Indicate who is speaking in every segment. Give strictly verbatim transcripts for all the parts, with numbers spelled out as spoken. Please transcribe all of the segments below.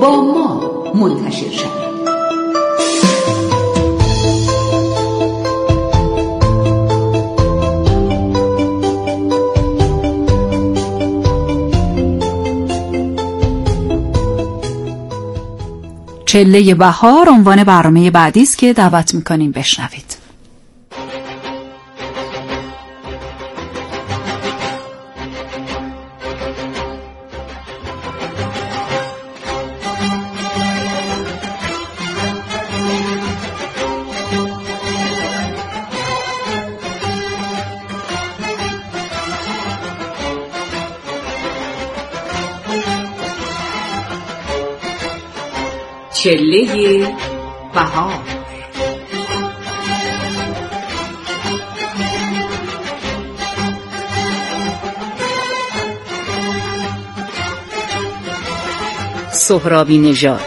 Speaker 1: با ما منتشر شود.
Speaker 2: چله بهار عنوان برنامه بعدی است که دعوت می‌کنیم بشنوید.
Speaker 1: چله بهار.
Speaker 3: سهرابی نژاد.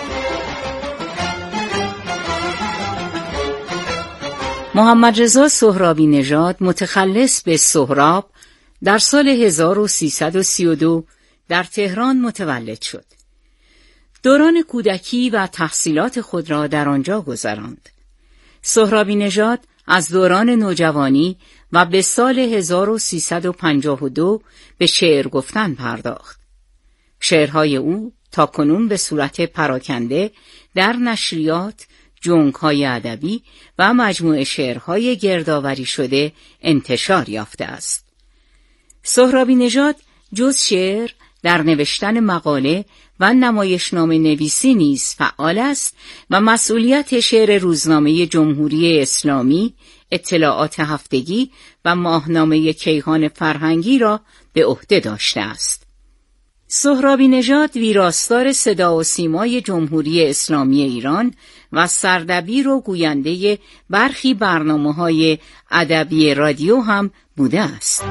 Speaker 3: محمد رضا سهرابی نژاد متخلص به سهراب در سال هزار و سیصد و سی و دو در تهران متولد شد. دوران کودکی و تحصیلات خود را در آنجا گذراند. سهرابی نژاد از دوران نوجوانی و به سال هزار و سیصد و پنجاه و دو به شعر گفتن پرداخت. شعرهای او تاکنون به صورت پراکنده در نشریات، جنگ‌های ادبی و مجموعه شعرهای گردآوری شده انتشار یافته است. سهرابی نژاد جز شعر در نوشتن مقاله و نمایشنامه نویسی نیز فعال است و مسئولیت شعر روزنامه جمهوری اسلامی، اطلاعات هفتگی و ماهنامه کیهان فرهنگی را به عهده داشته است. سهرابی نژاد ویراستار صدا و سیمای جمهوری اسلامی ایران و سردبیر و گوینده برخی برنامه‌های ادبی رادیو هم بوده است.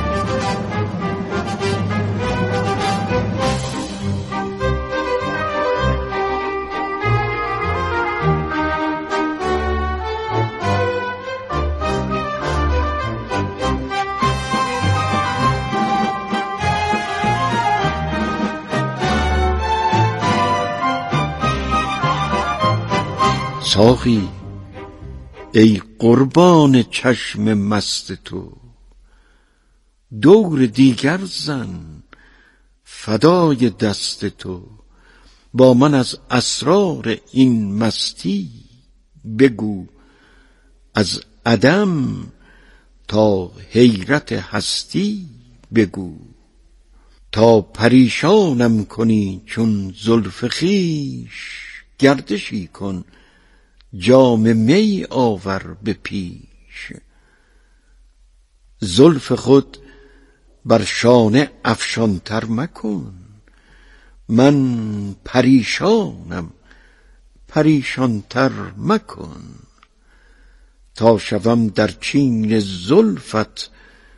Speaker 4: ساقی ای قربان چشم مست تو، دور دیگر زن فدای دست تو. با من از اسرار این مستی بگو، از عدم تا حیرت هستی بگو. تا پریشانم کنی چون زلف خویش، گردشی کن جام می آور به پیش. زلف خود بر شانه افشانتر مکن، من پریشانم پریشانتر مکن. تا شوم در چین زلفت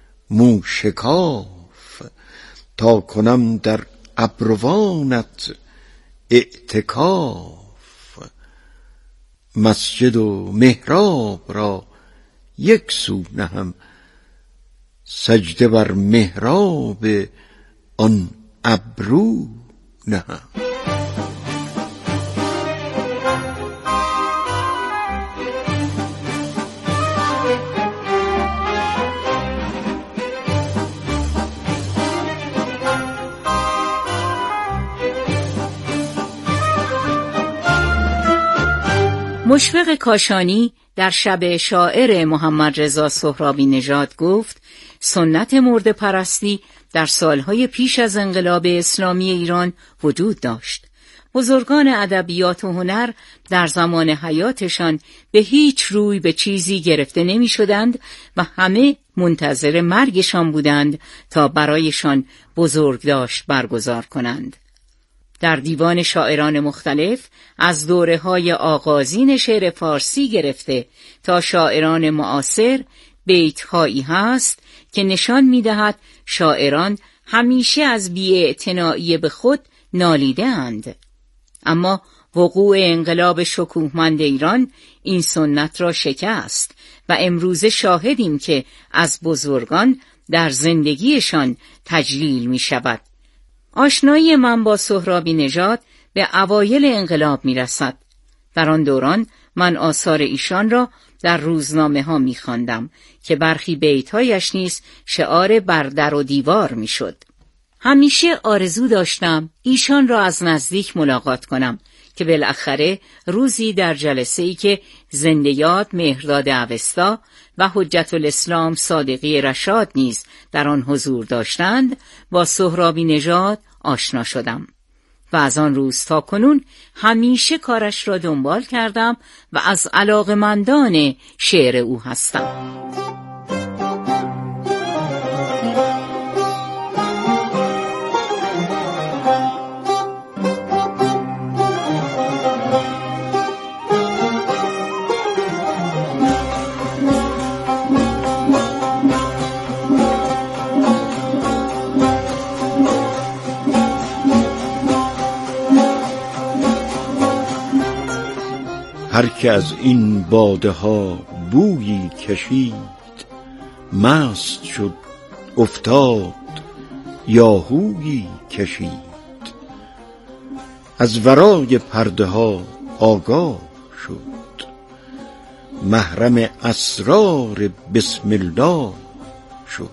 Speaker 4: موشکاف، تا کنم در ابروانت اعتکاف. مسجد و محراب را یک سو نهم، سجده بر محراب آن ابرو نهم.
Speaker 3: مشفق کاشانی در شب شاعر محمد رضا سهرابی نژاد گفت سنت مرده پرستی در سالهای پیش از انقلاب اسلامی ایران وجود داشت. بزرگان ادبیات و هنر در زمان حیاتشان به هیچ روی به چیزی گرفته نمی شدند و همه منتظر مرگشان بودند تا برایشان بزرگداشت برگزار کنند. در دیوان شاعران مختلف از دوره‌های آغازین شعر فارسی گرفته تا شاعران معاصر بیت‌هایی هست که نشان می‌دهد شاعران همیشه از بی‌اعتنایی به خود نالیده اند. اما وقوع انقلاب شکوهمند ایران این سنت را شکست و امروزه شاهدیم که از بزرگان در زندگیشان تجلیل می شود. آشنایی من با سهرابی نژاد به اوایل انقلاب می رسد. در آن دوران من آثار ایشان را در روزنامه ها می خواندم که برخی بیتهایش نیز شعار بر در و دیوار می شد. همیشه آرزو داشتم ایشان را از نزدیک ملاقات کنم که بالاخره روزی در جلسه‌ای که زنده یاد مهرداد اوستا و حجت الاسلام صادقی رشاد نیز در آن حضور داشتند با سهرابی نژاد آشنا شدم و از آن روز تا کنون همیشه کارش را دنبال کردم و از علاقه‌مندان شعر او هستم.
Speaker 4: هر که از این باده ها بویی کشید، مست شد افتاد یاهویی کشید. از ورای پرده ها آگاه شد، محرم اسرار بسم الله شد.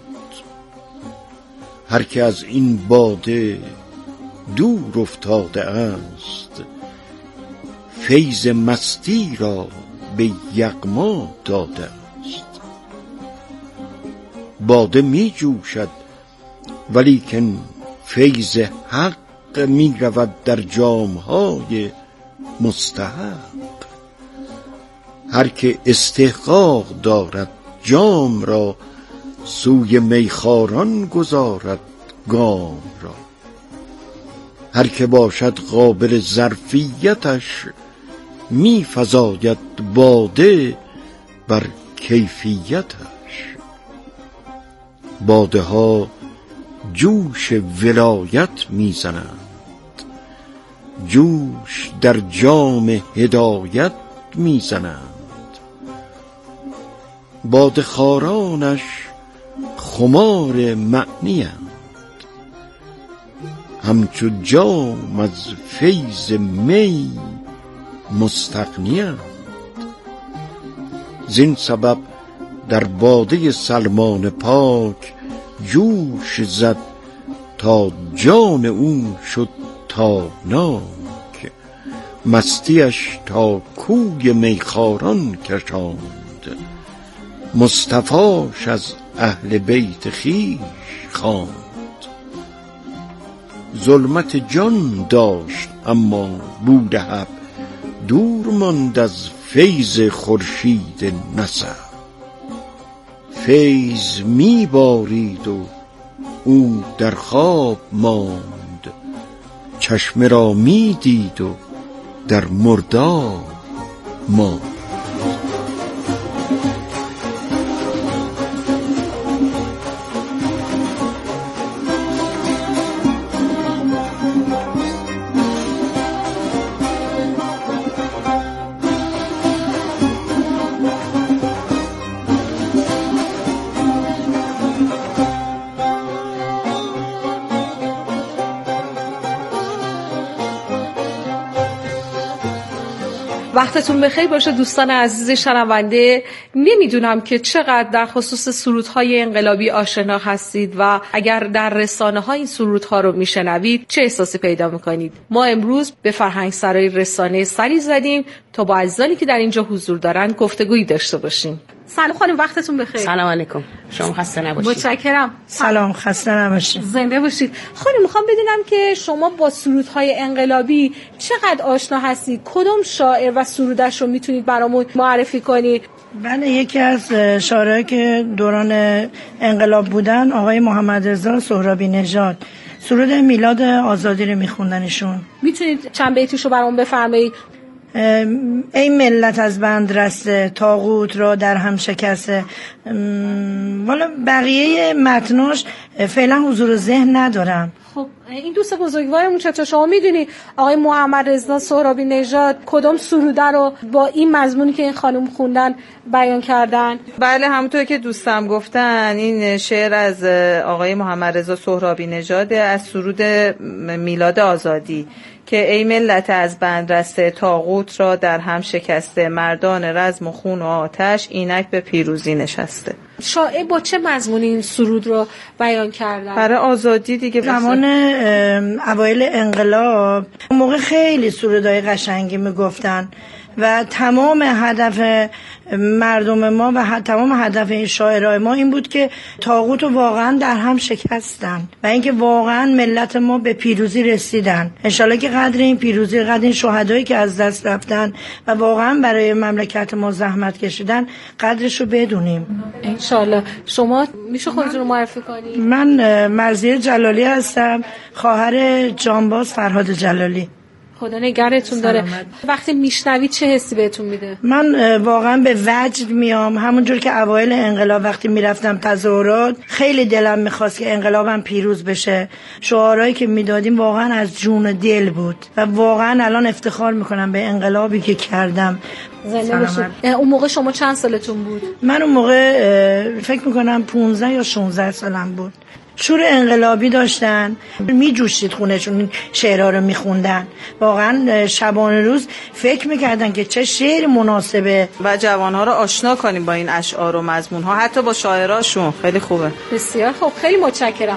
Speaker 4: هر که از این باده دور افتاده است، فیض مستی را به یغما داده است. باده می جوشد ولیکن فیض حق می رود در جامهای مستحق. هر که استحقاق دارد جام را، سوی میخواران گذارد گام را. هر که باشد قابل ظرفیتش، می فزاید باده بر کیفیتش. باده ها جوش ولایت می زنند، جوش در جام هدایت می زنند. باده خوارانش خمار معنی اند، همچو جام از فیض می مستغنی‌اند. زین سبب در باده سلمان پاک جوش زد تا جان او شد تابناک. مستیش تا کوی میخواران کشاند، مصطفاش از اهل بیت خویش خواند. ظلمت جان داشت اما بولهب، دور ماند از فیض خورشید نسب. فیض می بارید و او در خواب ماند، چشمه را می دید و در مرداب ماند.
Speaker 5: وقتتون بخیر باشه دوستان عزیز شنونده. نمیدونم که چقدر در خصوص سرودهای انقلابی آشنا هستید و اگر در رسانه ها این سرودها رو میشنوید چه احساسی پیدا میکنید. ما امروز به فرهنگ سرای رسانه سری زدیم تا با عزیزانی که در اینجا حضور دارن گفتگویی داشته باشیم. سلام خانم، وقتتون بخیر.
Speaker 6: سلام علیکم، شما خسته نباشید.
Speaker 5: متشکرم.
Speaker 7: سلام، خسته نباشید.
Speaker 5: زنده باشید. خانم میخوام بدونم که شما با سرودهای انقلابی چقدر آشنا هستید؟ کدوم شاعر و سرودش رو میتونید برامون معرفی کنید؟
Speaker 7: بله، یکی از شاعرایی که دوران انقلاب بودن آقای محمد رضا سهرابی نژاد، سرود میلاد آزادی رو میخوندنشون.
Speaker 5: میتونید چند بیتیشو برامون بفرمایید؟
Speaker 7: ای ملت از بند رسته، طاغوت را در هم شکسته. والا بقیه متناش فعلا حضور ذهن ندارم.
Speaker 5: خب این دوست بزرگوارمون چطور شما میدونی آقای محمد رضا سهرابی نژاد کدوم سروده رو با این مضمونی که این خانم خوندن بیان کردن؟
Speaker 8: بله همونطور که دوستم گفتن این شعر از آقای محمد رضا سهرابی نژاد از سرود میلاد آزادی که ای ملت از بند رسته طاغوت را در هم شکسته، مردان رزم و خون و آتش اینک به پیروزی نشسته.
Speaker 5: شاعر با چه مضمونی این سرود رو بیان کردن؟
Speaker 8: برای آزادی دیگه.
Speaker 7: زمان اوایل انقلاب اون موقع خیلی سرودای قشنگی میگفتن و تمام هدف مردم ما و تمام هدف این شاعرای ما این بود که طاغوت رو واقعا در هم شکستن و اینکه واقعا ملت ما به پیروزی رسیدن. انشالله که قدر این پیروزی، قدر این شهدایی که از دست رفتن و واقعا برای مملکت ما زحمت کشیدن قدرش رو بدونیم
Speaker 5: انشالله. شما میشه خودتون رو معرفی کنید؟
Speaker 7: من مرضیه جلالی هستم، خواهر جانباز فرهاد جلالی.
Speaker 5: خدا نگهتون داره. وقتی میشنوید چه حسی بهتون میده؟
Speaker 7: من واقعا به وجد میام، همونجور که اوایل انقلاب وقتی میرفتم تظاهرات خیلی دلم میخواست که انقلابم پیروز بشه. شعارهایی که میدادیم واقعا از جون دل بود و واقعا الان افتخار میکنم به انقلابی که کردم.
Speaker 5: زنده باشید. اون موقع شما چند سالتون بود؟
Speaker 7: من اون موقع فکر میکنم پونزده یا شانزده سالم بود. شور انقلابی داشتن، میجوشید خونهشون شعرها رو میخوندن. واقعا شبانه روز فکر میکردن که چه شعر مناسبه
Speaker 8: و جوانها رو آشنا کنیم با این اشعار و مضمونها، حتی با شاعراشون. خیلی خوبه.
Speaker 5: بسیار خوب، خیلی متشکرم.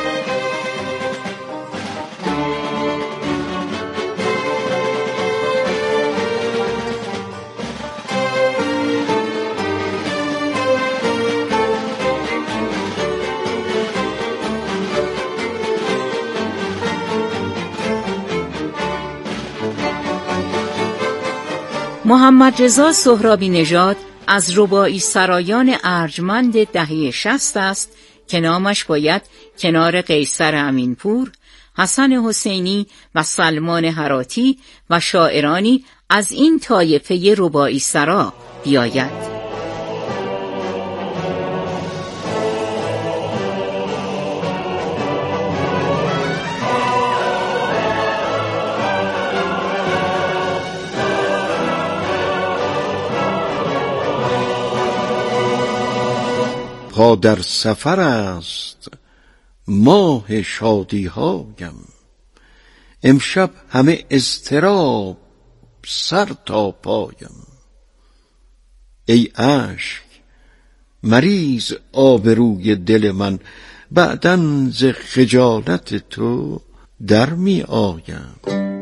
Speaker 3: محمد رضا سهرابی نژاد از رباعی سرایان ارجمند دهه شصت است که نامش باید کنار قیصر امینپور، حسن حسینی و سلمان هراتی و شاعرانی از این طایفه رباعی سرا بیاید.
Speaker 4: پا در سفر است ماه شادی هایم، امشب همه اضطراب سر تا پایم. ای اشک مریز آبروی دل من، بعدن ز خجالت تو در می آیم.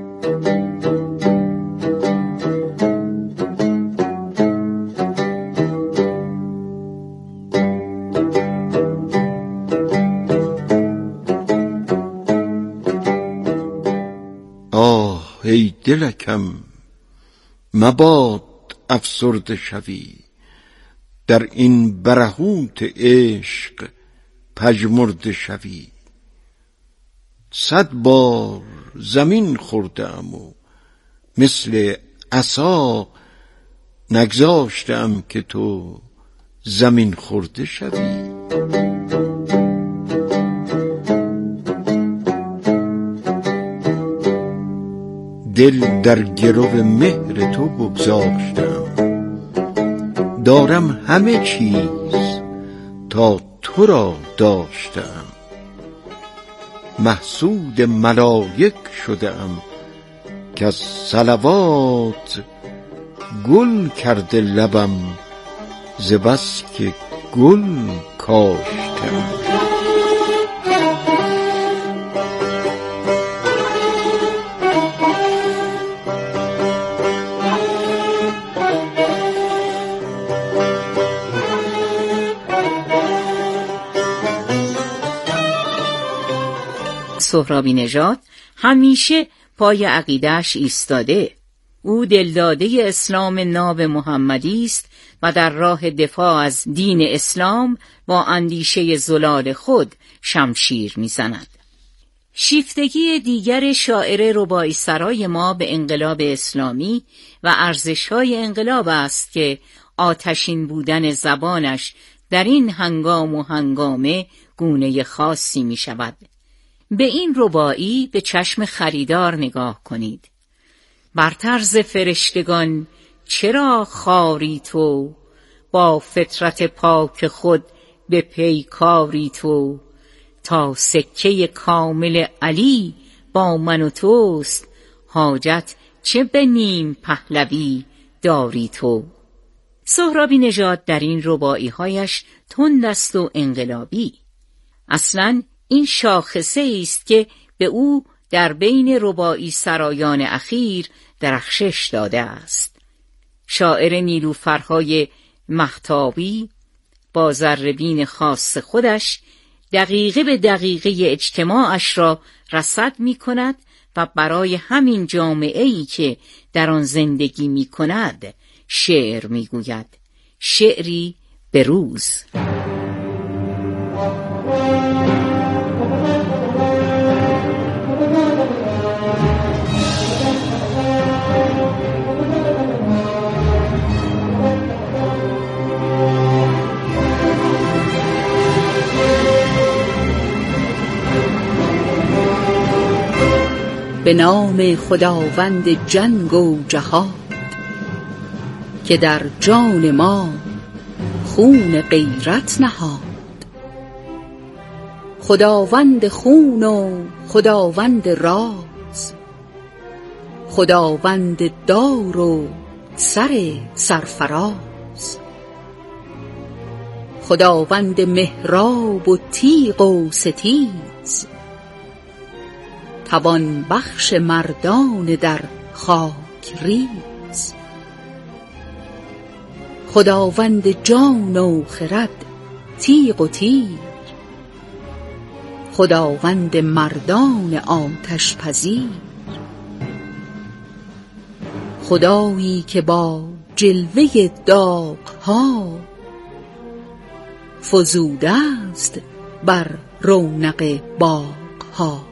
Speaker 4: ای دلکم مباد افسرده شوی، در این برهوت عشق پژمرده شوی. صد بار زمین خوردم و مثل عصا نگذاشتم که تو زمین خورده شوی. دل در گرو مهر تو بگذاشتم، دارم همه چیز تا تو را داشتم. محسود ملائک شدم که از صلوات گل کرده لبم، ز بس که گل کاشتم.
Speaker 3: سهرابی نژاد همیشه پای عقیده‌اش ایستاده. او دلداده اسلام ناب محمدی است و در راه دفاع از دین اسلام با اندیشه زلال خود شمشیر می‌زند. شیفتگی دیگر شاعر رباعی سرای ما به انقلاب اسلامی و ارزش‌های انقلاب است که آتشین بودن زبانش در این هنگام و هنگامه گونه خاصی می‌شود. به این رباعی به چشم خریدار نگاه کنید. بر طرز فرشتگان چرا خاری تو، با فطرت پاک خود به پیکاری تو، تا سکه کامل علی با من و توست، حاجت چه به نیم پهلوی داری تو. سهرابی نژاد در این رباعی هایش تند است و انقلابی. اصلاً این شاخصه است که به او در بین رباعی سرایان اخیر درخشش داده است. شاعر نیلوفرهای مهتابی با ذره‌بین خاص خودش دقیقه به دقیقه اجتماعش را رصد می کند و برای همین جامعه‌ای که در آن زندگی می کند شعر می گوید، شعری به روز.
Speaker 2: به نام خداوند جنگ و جهاد، که در جان ما خون غیرت نهاد. خداوند خون و خداوند راز، خداوند دار و سر سرفراز. خداوند محراب و تیغ و ستیز، توان بخش مردان در خاک ریز. خداوند جان و خرد تیغ و تیر، خداوند مردان آتش پذیر. خدایی که با جلوه داغ‌ها، فزوده است بر رونق باغ‌ها.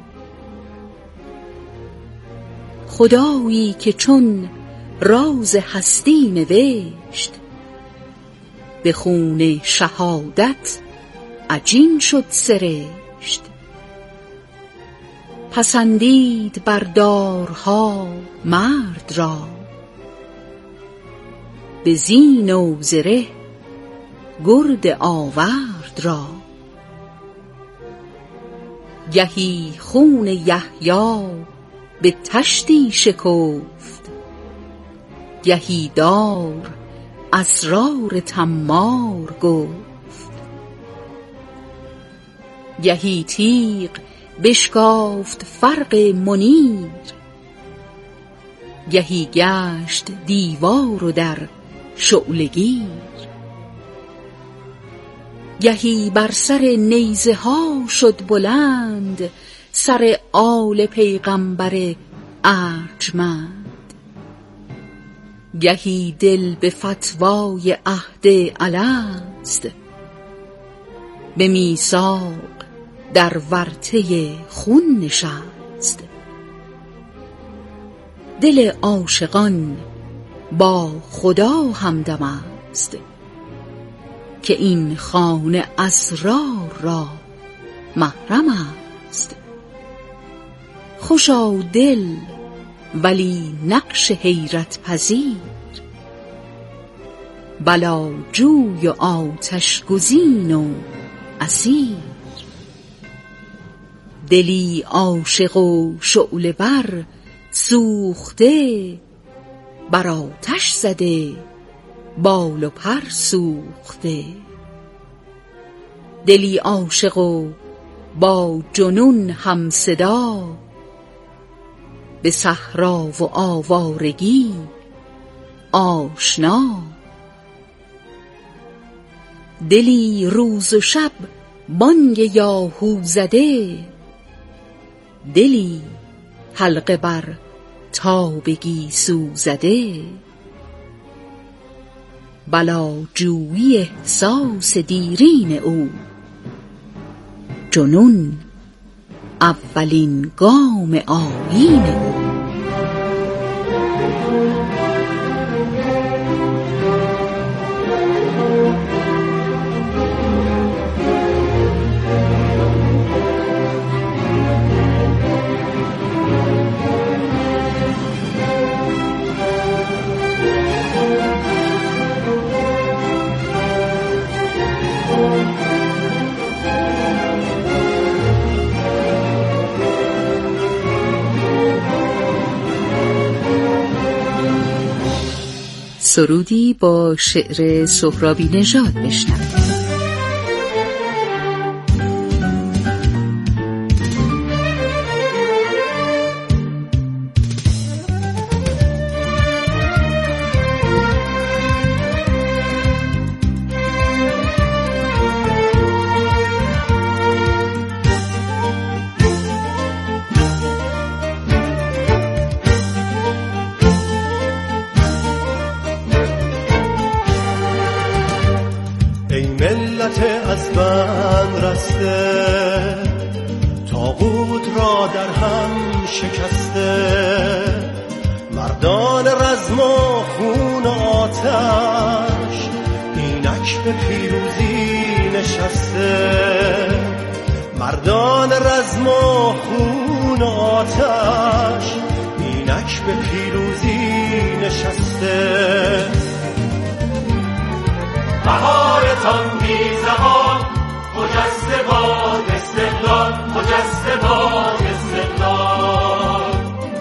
Speaker 2: خدایی که چون راز هستی نوشت، به خون شهادت عجین شد سرشت. پسندید بر دارها مرد را، به زین و زره گرد آورد را. گهی خون یحیی به تشتی شکفت، گهی دار اسرار تمار گفت. گهی تیغ بشکافت فرق منیر، گهی گشت دیوار و در شعله‌گیر. گهی بر سر نیزه ها شد بلند، سر آل پیغمبر ارجمند. گهی دل به فتوای عهد الست، به میثاق در ورطه خون نشست. دل عاشقان با خدا همدم است، که این خانه اسرار را محرم است. خوشا دل ولی نقش حیرت پذیر، بلا جوی و آتش گزین و اسیر. دلی عاشق و شعله بر سوخته، بر آتش زده بال و پر سوخته. دلی عاشق و با جنون همصدا، به صحرا و آوارگی آشنا. دلی روز و شب بانگ یاهو زده، دلی حلقه بر تابگی سوزده. بلا جویی احساس دیرین او، جنون اولین گام آیین او. سرودی با شعر سهرابی نژاد بشنوید.
Speaker 9: از بند رسته، طاغوت را در هم شکسته، مردان رزم و خون و آتش اینک به پیروزی نشسته، مردان رزم و خون و آتش اینک به پیروزی نشسته. بهارتان بی زمان خجسته باد استقلال، خجسته باد استقلال.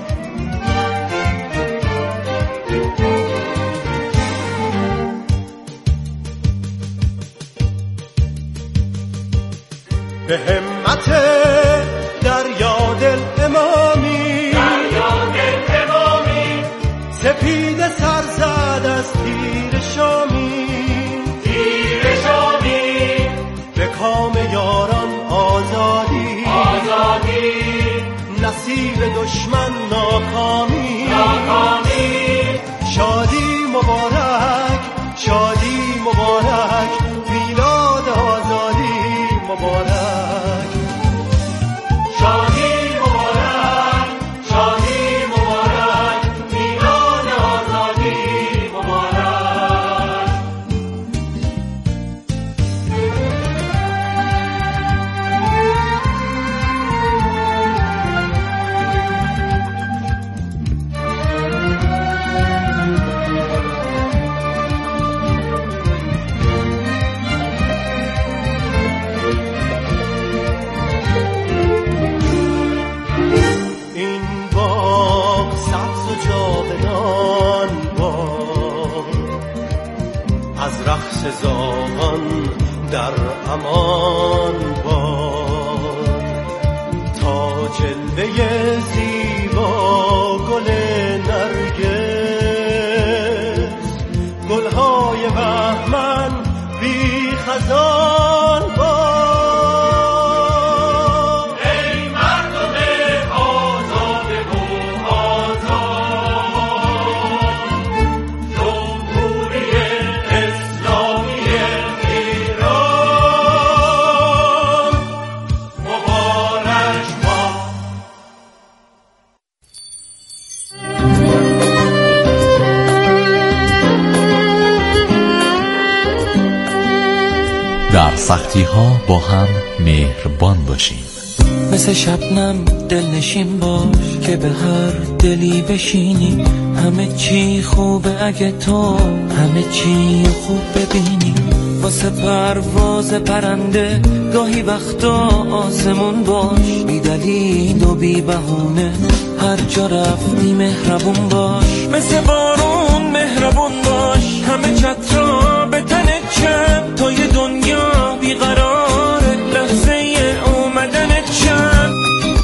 Speaker 9: به همت دریا دل امامی، دریا دل امامی، سپید سرزد از تیر شامی، کام یاران آزادی، آزادی، نصیب دشمن ناکامی، ناکامی. شادی مبارک، شادی مبارک، میلاد آزادی مبارک. شادی مبارک، شادی مبارک، میلاد آزادی مبارک. سزاوان در امان باد، تا جلوه زیبا گل نرگس، گلهای بهمن بی خزان باد. ای مردم آزاده و آزاد، جمهوری
Speaker 10: در سختی ها با هم مهربان باشیم.
Speaker 11: مثل شبنم دلنشین باش که به هر دلی بشینی، همه چی خوبه اگه تو همه چی خوب ببینی. واسه پرواز پرنده گاهی وقتا آسمون باش، بی دلیل و بی بهونه هر جا رفتی مهربون باش. مثل بارون مهربون باش، همه چترا به تنت چند، تا یه دنیا بیقراره لحظه اومدنت چند.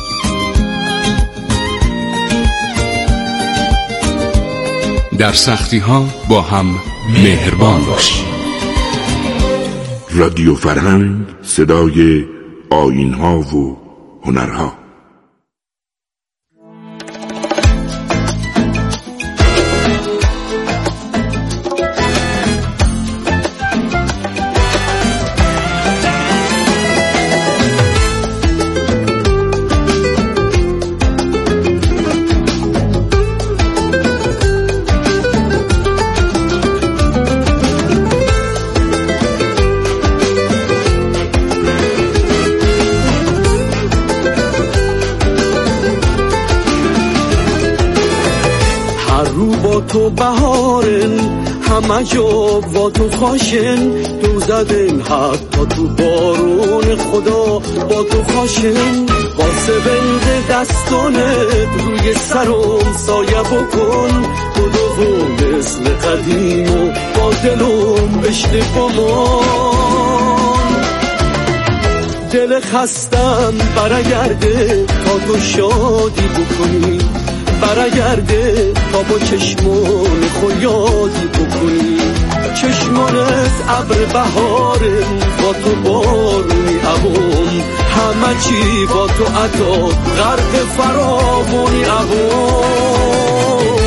Speaker 12: در سختی ها با هم مهربان باشیم.
Speaker 13: رادیو فرهنگ، صدای آیین ها و هنرها.
Speaker 14: تو بهاره،
Speaker 9: همه جا با تو خاشن دو زدن حتی تو بارون خدا با تو خاشن واسه بند دستانت روی سرم سایه بکن خدا مثل قدیم و با دلم بشته بمان دل خستم برگرده تا تو شادی بکنی برگرده تا با چشمان خود یادی بکنی چشمانت ابر بهاره با تو بارونی عوام همه چی با تو عطا غرق فراوانی عوام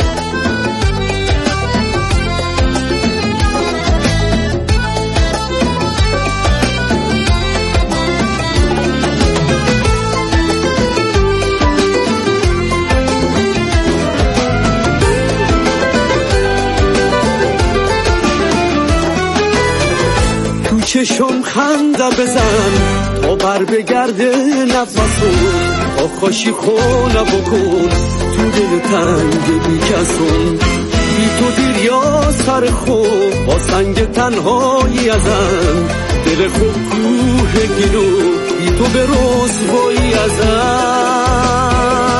Speaker 9: چشم خنده بزن تا بر بگرده نفسون تا خوشی خونه بکن تو دل تنگ بی کسون بی تو دیر یا سر خوب با سنگ تنهایی ازن دل خوب کوه گلو بی تو به رسوایی ازن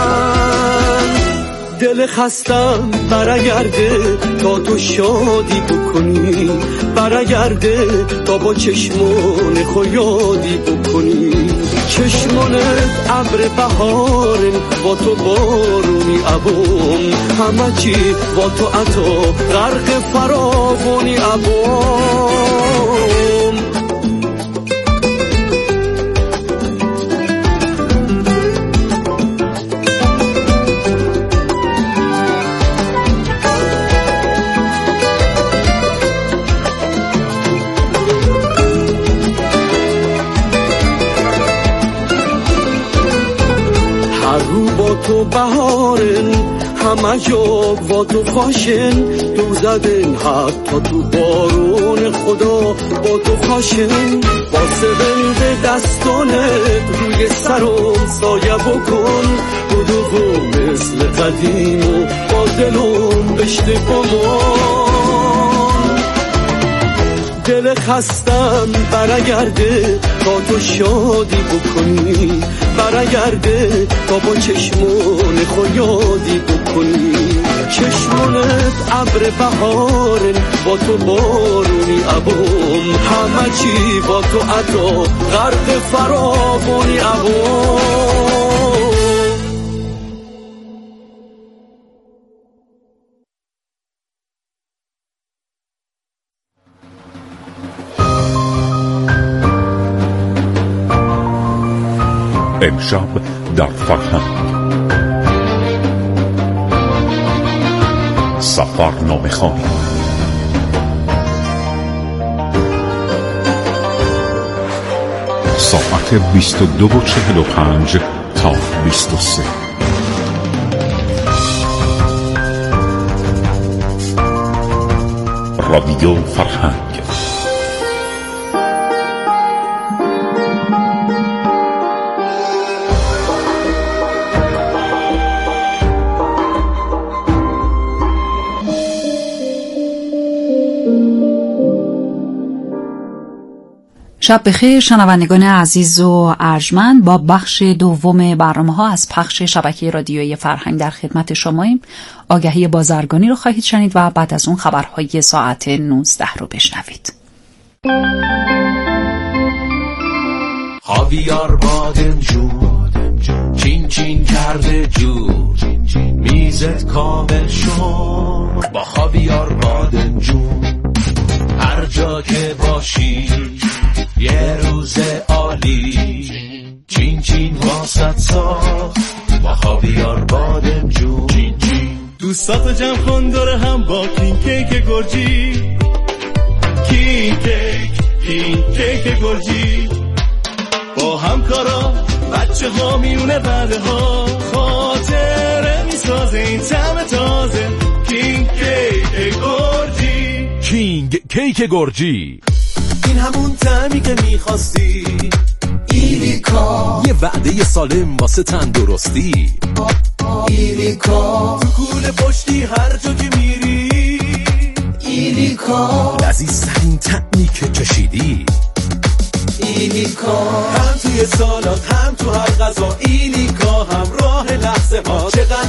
Speaker 9: دل خستم برگرده تا تو شادی بکنی برگرده تا با چشمان خود یادی بکنی چشمانت ابر بهارن با تو بارونی عوام همه چی با تو عطا غرق فراوانی عوام تو بهارن همه جا با تو خاشن دو زدن حتی تو بارون خدا با تو خاشن واسه بند دستانت روی سرم سایه بکن بدو مثل قدیم و با دلم بشته بمان دل خستم برگرده تا تو شادی بکنی برگرده تا با چشمان خود یادی بکنی چشمانت ابر بهارن با تو بارونی عوام همه چی با تو عطا غرق فراوانی عوام
Speaker 14: امشب در فرهنگ سفرنامه خوانی ساعت بیست و دو و چهل و پنج تا بیست و سه رادیو فرهنگ
Speaker 2: شب بخیر شنوندگان عزیز و ارجمند، با بخش دوم برنامه ها از پخش شبکه رادیویی فرهنگ در خدمت شماییم. آگهی بازرگانی رو خواهید شنید و بعد از اون خبرهای ساعت نوزده رو بشنوید.
Speaker 15: خاویار بادمجون چین چین کرده جون میزت کامل شد با خاویار بادمجون هر جا که باشی یه روز عالی چین چین واسط ساخت با خاویار بادمجون چین چین
Speaker 9: دوستاتو جمع کن دور هم با کین کیک گرجی کین کیک کین کیک گرجی با همکارا بچه ها میونه بعده ها خاطره میسازه این طعم تازه کین کیک گرجی
Speaker 16: کینگ کیک گرجی
Speaker 15: این همون طعمی که میخواستی ایریکا
Speaker 16: یه وعده سالم واسه تندرستی
Speaker 15: ایریکا تو کوله پشتی هر جا که میری ایلیکا،
Speaker 16: لذیذترین طعمی که چشیدی.
Speaker 15: ایلیکا، هم توی سالاد هم تو هر غذا، ایلیکا همراه لحظه ها. چقدر